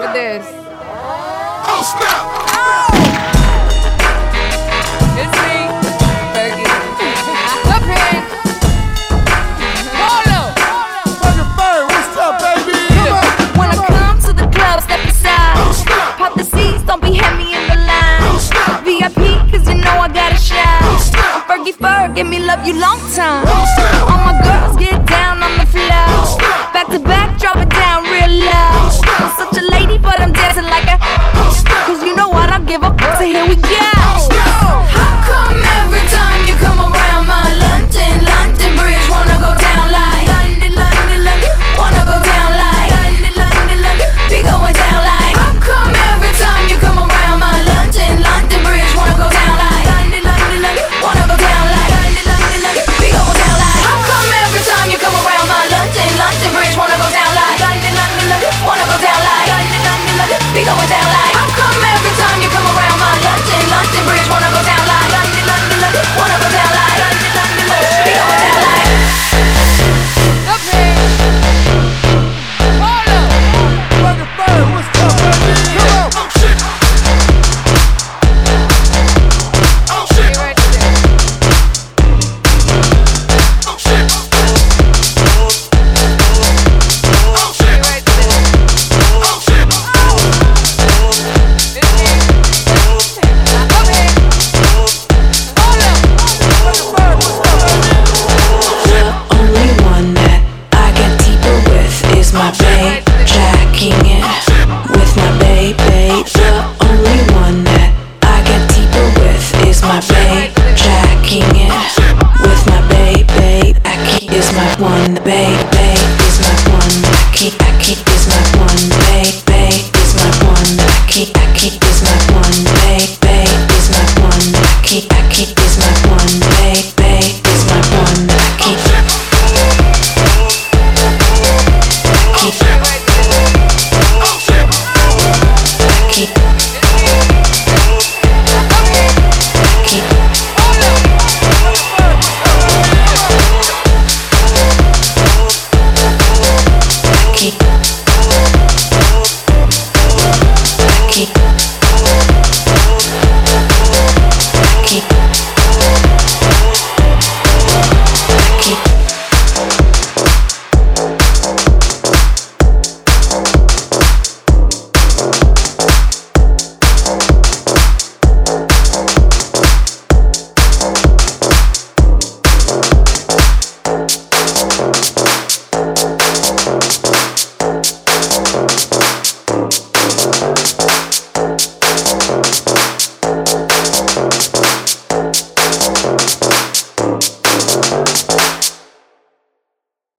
with this. Oh, snap! It's me, Fergie. Up here. Hold up. Fucking Bird, what's up, baby? Come on. When I come to the club, step aside. Oh, snap! Pop the seats, don't be heavy in the line. Oh, snap! VIP, cause you know I gotta shine. Oh, snap! Fergie Ferg, give me love you long time. Oh, snap! All my girls get down on the floor. Back to back, drop it down real low. I'm such a lady, but I'm dancing like a. Cause you know what, I give up. So here we go.